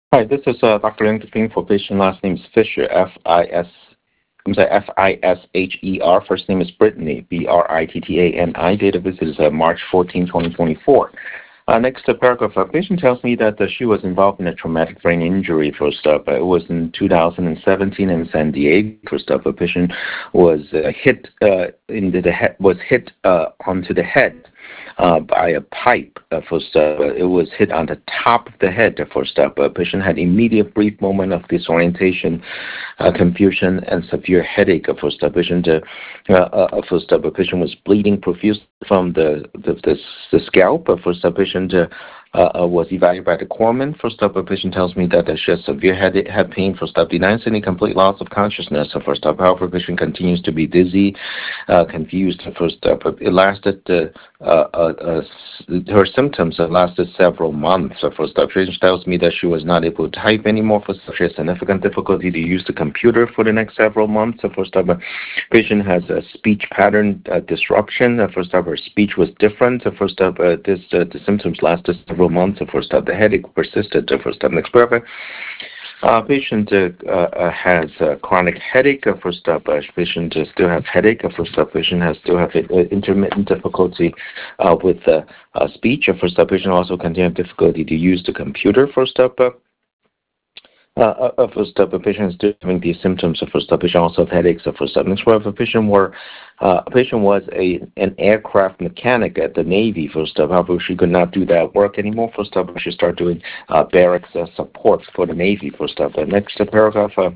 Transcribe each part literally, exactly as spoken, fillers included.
Hi, this is uh, Doctor Yang Ping for patient. Last name is Fisher, F I S. I'm sorry, F I S H E R. First name is Brittany, B R I T T A N I. Date of visit is uh, March fourteenth, twenty twenty-four. Uh, next uh, paragraph. A patient tells me that uh, she was involved in a traumatic brain injury. First up, uh, it was in two thousand seventeen in San Diego. First up, a patient was uh, hit uh, into the head, was hit uh, onto the head uh, by a pipe. Uh, first up, uh, it was hit on the top of the head. Uh, first up, a patient had immediate brief moment of disorientation, uh, confusion, and severe headache. Uh, first up, patient uh, uh, uh, first up, a patient was bleeding profuse from the the, the, the scalp. Uh, first up, patient uh, uh, uh, was evaluated by the coroner. First up, a patient tells me that uh, she has severe head, head pain. First up, denies any complete loss of consciousness. Uh, first up, however, patient continues to be dizzy, uh, confused. Uh, first up, it lasted. Uh, uh, uh, uh, her symptoms have lasted several months. Uh, first up, patient tells me that she was not able to type anymore. First up, she has significant difficulty to use the computer for the next several months. Uh, first up, uh, patient has a speech pattern uh, disruption. Uh, first up, her speech was different. Uh, first up, uh, this uh, the symptoms lasted several months. Uh, first up, the headache persisted. Uh, first up, next paragraph. Uh, patient uh, uh, has uh, chronic headache. Uh, first up, uh, patient uh, still have headache. Uh, first up, patient has still have uh, intermittent difficulty uh, with uh, uh, speech. Uh, first up, patient also continue difficulty to use the computer. First up, uh, uh, uh, first up, a patient is still having these symptoms. Of first up, patient also have headaches. Of first up, next paragraph, a patient were uh, a patient was a an aircraft mechanic at the Navy. First up, however, she could not do that work anymore. First up, she started doing uh, barracks uh, support for the Navy. First up, uh, next paragraph. Uh,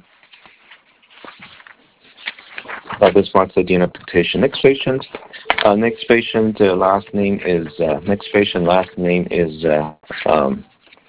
uh, this marks the identification. Next patient. Uh, next patient uh, last name is uh, next patient last name is uh, um,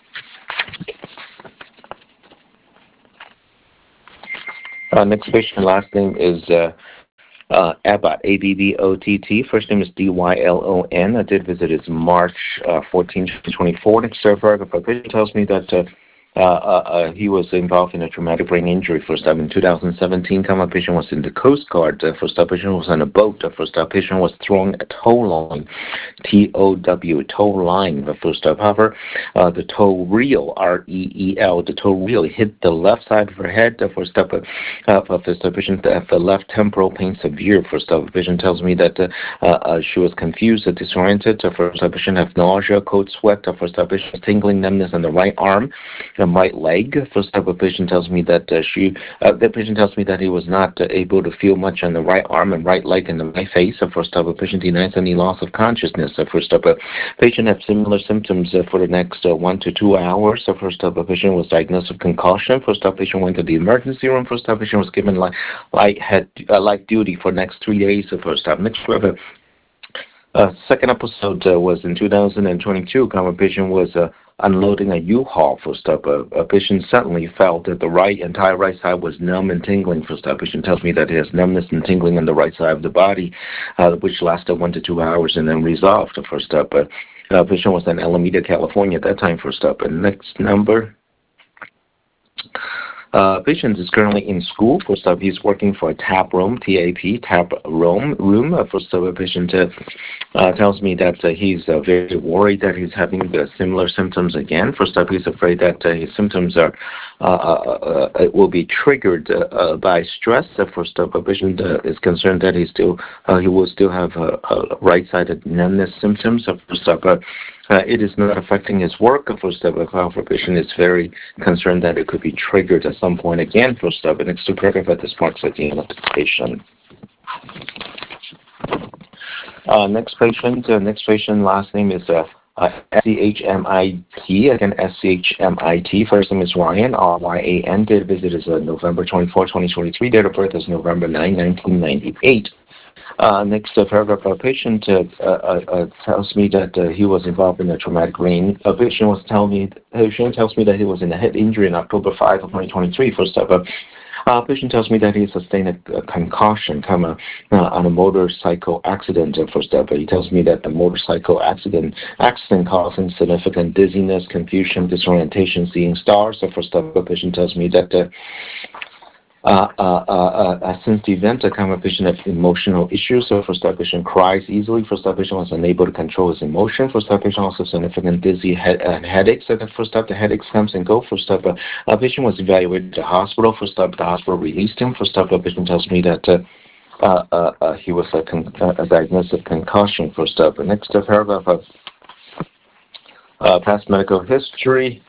uh, next patient last name is uh, uh, Abbott, A B B O T T. First name is D Y L O N. I did visit is March uh, fourteenth, twenty twenty-four. Next paragraph, a patient tells me that uh, uh, uh, uh, he was involved in a traumatic brain injury. First time in two thousand seventeen, come up patient was in the Coast Guard. Uh, first up patient was on a boat. The first up patient was throwing a tow line, T O W, tow line. The first up, however, uh, the tow reel, R E E L, the tow reel hit the left side of her head. The first up, uh, uh, first up patient, uh, the left temporal pain severe. First up patient tells me that uh, uh, uh, she was confused, uh, disoriented. Uh, first up patient have nausea, cold sweat. Uh, first up patient tingling numbness on the right arm, the right leg. First type of patient tells me that uh, she, uh, the patient tells me that he was not uh, able to feel much on the right arm and right leg and the right face. The first type of patient denies any loss of consciousness. The first type of patient have similar symptoms uh, for the next uh, one to two hours. The first type of patient was diagnosed with concussion. First type of patient went to the emergency room. First type of patient was given light, light, head, uh, light duty for the next three days. The first type. Next, we have a uh, second episode uh, was in two thousand twenty-two. Common patient was uh, unloading a U-Haul. First up, a, a patient suddenly felt that the right entire right side was numb and tingling. First up, patient tells me that he has numbness and tingling on the right side of the body, uh, which lasted one to two hours and then resolved. First up, uh, uh, patient was in Alameda, California at that time. First up, and next number. Uh, patient is currently in school. First up, he's working for a tap room, T A P, tap room. room. Uh, first up, a patient uh, uh, tells me that uh, he's uh, very worried that he's having uh, similar symptoms again. First up, he's afraid that uh, his symptoms are uh, uh, uh, will be triggered uh, uh, by stress. Uh, first up, a patient uh, is concerned that he still uh, he will still have uh, uh, right-sided numbness symptoms. Uh, first up, uh, Uh, it is not affecting his work. First up, a clinical patient is very concerned that it could be triggered at some point again. First up, and next to paragraph at this marks at the end of the patient. Uh, next patient, uh, next patient, last name is uh, uh, S C H M I T, again S C H M I T. First name is Ryan, R Y A N. Date of visit is uh, November twenty-fourth, twenty twenty-three. Date of birth is November ninth, nineteen ninety-eight. Uh, next uh, paragraph, a patient uh, uh, uh, tells me that uh, he was involved in a traumatic brain. A patient was telling me, patient tells me that he was in a head injury on October fifth, twenty twenty-three. First up, uh, uh, patient tells me that he sustained a, a concussion come, uh, uh, on a motorcycle accident. Uh, first up, uh, he tells me that the motorcycle accident accident causing significant dizziness, confusion, disorientation, seeing stars. So first up, the patient tells me that. Uh, Uh, uh, uh, uh, uh, since the event, a common patient had emotional issues. So first up, patient cries easily. First up, patient was unable to control his emotion. First up, patient also significant dizzy head and headaches. So the first up, the headaches comes and go. First up, uh, a patient was evaluated at the hospital. First up, the hospital released him. First up, the patient tells me that uh, uh, uh, uh, he was uh, con- uh, diagnosed with concussion. First up, the next uh, paragraph of uh, past medical history.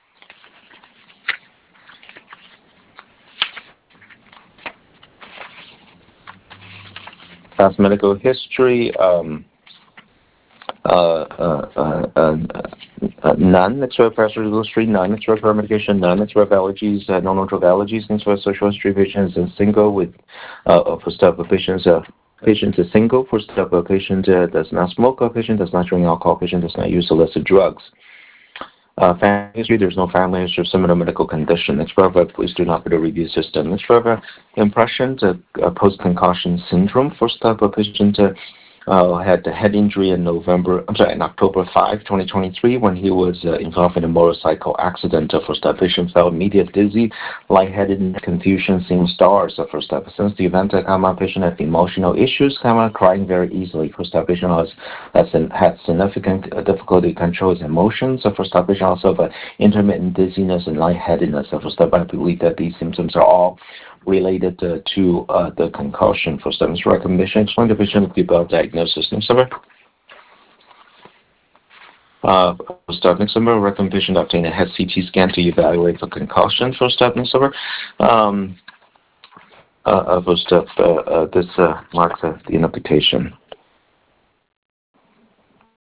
Past medical history. Um, uh, uh, uh, uh, uh, none. Next we have pressure history. None. Next we have medication. None. Next we have allergies. Uh, no drug allergies. Next we have social history. Patients is single with uh, first up patients. Uh, patient is single. First up a patient uh, does not smoke. A patient does not drink alcohol. Patient does not use illicit drugs. Uh, family history, there's no family history of similar medical condition. Next paragraph, please do not put a review system. Next paragraph, impressions, uh, uh, post-concussion syndrome. First type of patient uh, uh, had a head injury in November, I'm sorry, in October fifth, twenty twenty-three, when he was uh, involved in a motorcycle accident. Uh, first type patient felt immediate dizzy, lightheaded, and confusion, seeing stars. Uh, first type, since the event, uh, common patient had emotional issues, common crying very easily. First type patient was, has, had significant uh, difficulty to control his emotions. Uh, first type patient also have intermittent dizziness and lightheadedness. Uh, first type, I believe that these symptoms are all related uh, to uh, the concussion. For studies recommendation, explain the patient with the diagnosis. Next number. Uh, step next number. Recommendation to obtain a head C T scan to evaluate for concussion. First step next number. Um, uh, uh, first step. Uh, uh, this uh, marks uh, the end of dictation.